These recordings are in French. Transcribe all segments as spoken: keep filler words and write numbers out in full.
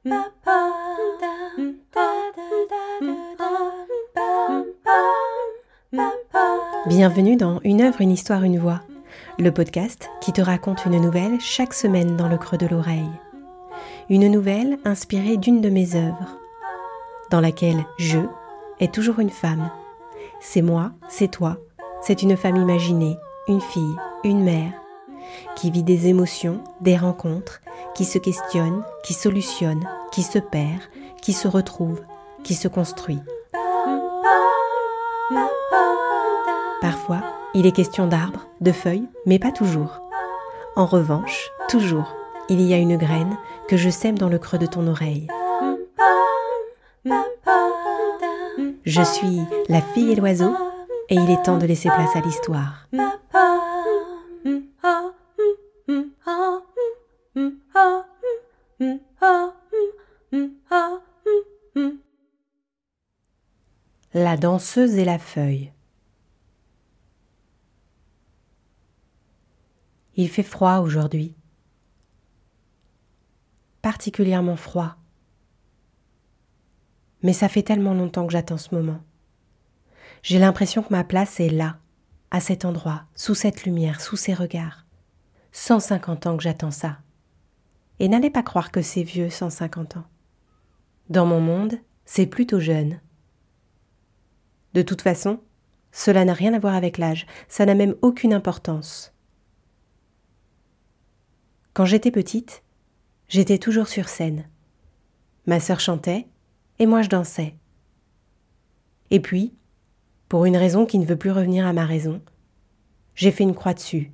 Bienvenue dans Une œuvre, une histoire, une voix, le podcast qui te raconte une nouvelle chaque semaine dans le creux de l'oreille. Une nouvelle inspirée d'une de mes œuvres, dans laquelle je est toujours une femme. C'est moi, c'est toi, c'est une femme imaginée, une fille, une mère, qui vit des émotions, des rencontres, qui se questionne, qui solutionne, qui se perd, qui se retrouve, qui se construit. Parfois, il est question d'arbres, de feuilles, mais pas toujours. En revanche, toujours, il y a une graine que je sème dans le creux de ton oreille. Je suis la fille et l'oiseau, et il est temps de laisser place à l'histoire. La danseuse et la feuille. Il fait froid aujourd'hui, particulièrement froid. Mais ça fait tellement longtemps que j'attends ce moment. J'ai l'impression que ma place est là, à cet endroit, sous cette lumière, sous ces regards. cent cinquante ans que j'attends ça. Et n'allez pas croire que c'est vieux, cent cinquante ans. Dans mon monde, c'est plutôt jeune. De toute façon, cela n'a rien à voir avec l'âge, ça n'a même aucune importance. Quand j'étais petite, j'étais toujours sur scène. Ma sœur chantait et moi je dansais. Et puis, pour une raison qui ne veut plus revenir à ma raison, j'ai fait une croix dessus.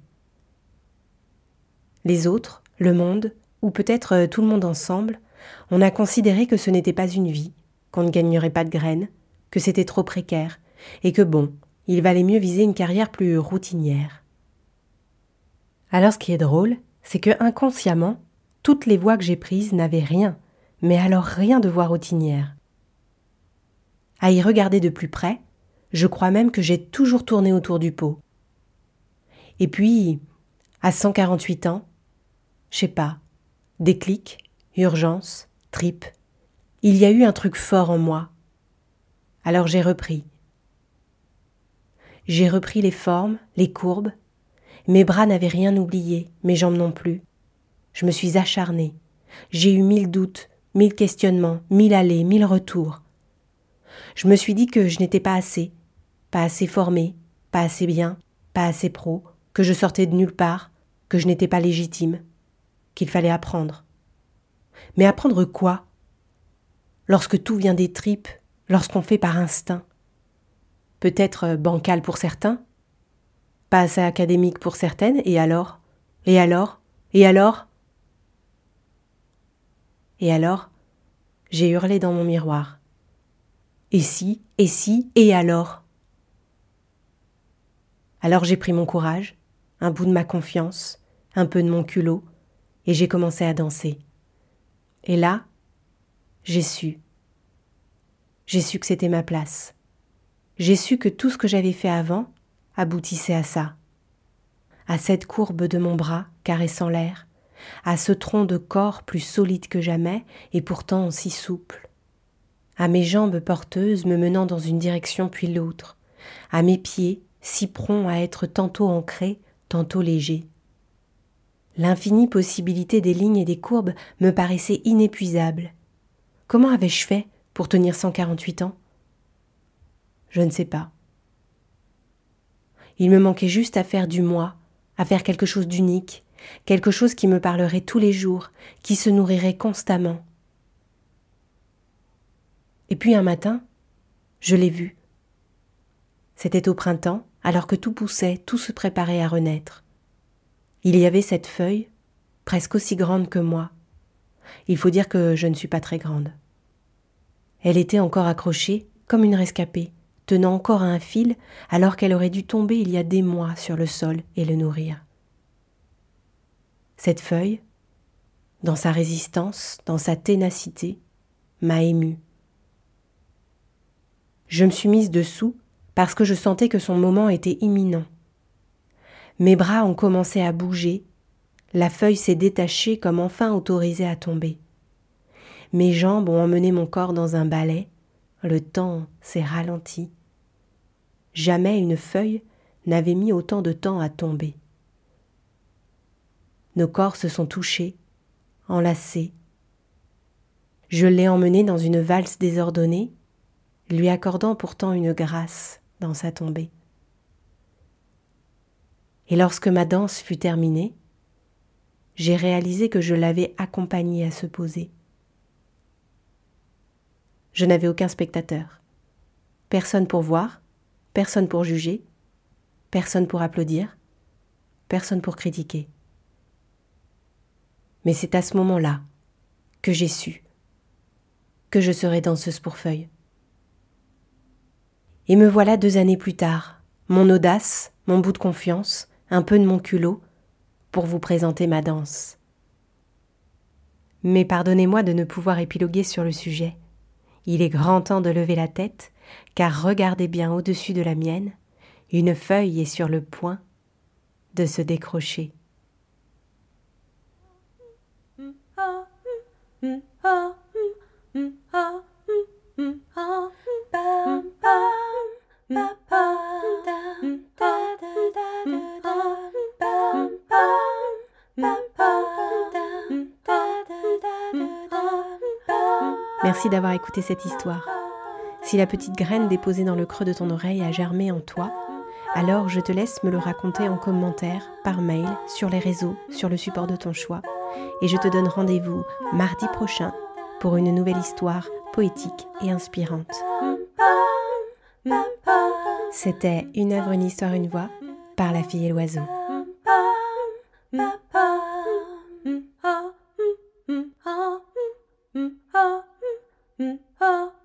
Les autres, le monde, ou peut-être tout le monde ensemble, on a considéré que ce n'était pas une vie, qu'on ne gagnerait pas de graines, que c'était trop précaire, et que bon, il valait mieux viser une carrière plus routinière. Alors ce qui est drôle, c'est que inconsciemment, toutes les voies que j'ai prises n'avaient rien, mais alors rien de voie routinière. À y regarder de plus près, je crois même que j'ai toujours tourné autour du pot. Et puis, à cent quarante-huit ans, je sais pas, déclic, urgence, trip, il y a eu un truc fort en moi. Alors j'ai repris. J'ai repris les formes, les courbes. Mes bras n'avaient rien oublié, mes jambes non plus. Je me suis acharnée. J'ai eu mille doutes, mille questionnements, mille allers, mille retours. Je me suis dit que je n'étais pas assez, pas assez formée, pas assez bien, pas assez pro, que je sortais de nulle part, que je n'étais pas légitime, qu'il fallait apprendre. Mais apprendre quoi ? Lorsque tout vient des tripes, lorsqu'on fait par instinct. Peut-être bancal pour certains, pas assez académique pour certaines, et alors ? Et alors ? Et alors ? Et alors, j'ai hurlé dans mon miroir. Et si ? Et si ? Et alors ? Alors j'ai pris mon courage, un bout de ma confiance, un peu de mon culot, et j'ai commencé à danser. Et là, j'ai su. J'ai su que c'était ma place. J'ai su que tout ce que j'avais fait avant aboutissait à ça, à cette courbe de mon bras caressant l'air, à ce tronc de corps plus solide que jamais et pourtant si souple, à mes jambes porteuses me menant dans une direction puis l'autre, à mes pieds si prompts à être tantôt ancrés, tantôt légers. L'infinie possibilité des lignes et des courbes me paraissait inépuisable. Comment avais-je fait pour tenir cent quarante-huit ans ? Je ne sais pas. Il me manquait juste à faire du moi, à faire quelque chose d'unique, quelque chose qui me parlerait tous les jours, qui se nourrirait constamment. Et puis un matin, je l'ai vu. C'était au printemps, alors que tout poussait, tout se préparait à renaître. Il y avait cette feuille, presque aussi grande que moi. Il faut dire que je ne suis pas très grande. Elle était encore accrochée, comme une rescapée, tenant encore à un fil, alors qu'elle aurait dû tomber il y a des mois sur le sol et le nourrir. Cette feuille, dans sa résistance, dans sa ténacité, m'a émue. Je me suis mise dessous parce que je sentais que son moment était imminent. Mes bras ont commencé à bouger, la feuille s'est détachée comme enfin autorisée à tomber. Mes jambes ont emmené mon corps dans un ballet. Le temps s'est ralenti. Jamais une feuille n'avait mis autant de temps à tomber. Nos corps se sont touchés, enlacés. Je l'ai emmené dans une valse désordonnée, lui accordant pourtant une grâce dans sa tombée. Et lorsque ma danse fut terminée, j'ai réalisé que je l'avais accompagné à se poser. Je n'avais aucun spectateur, personne pour voir, personne pour juger, personne pour applaudir, personne pour critiquer. Mais c'est à ce moment-là que j'ai su que je serais danseuse pour feuilles. Et me voilà deux années plus tard, mon audace, mon bout de confiance, un peu de mon culot, pour vous présenter ma danse. Mais pardonnez-moi de ne pouvoir épiloguer sur le sujet. Il est grand temps de lever la tête, car regardez bien au-dessus de la mienne, une feuille est sur le point de se décrocher. Merci d'avoir écouté cette histoire. Si la petite graine déposée dans le creux de ton oreille a germé en toi, alors je te laisse me le raconter en commentaire, par mail, sur les réseaux, sur le support de ton choix. Et je te donne rendez-vous mardi prochain pour une nouvelle histoire poétique et inspirante. C'était Une œuvre, une histoire, une voix par La Fille et l'Oiseau. Oh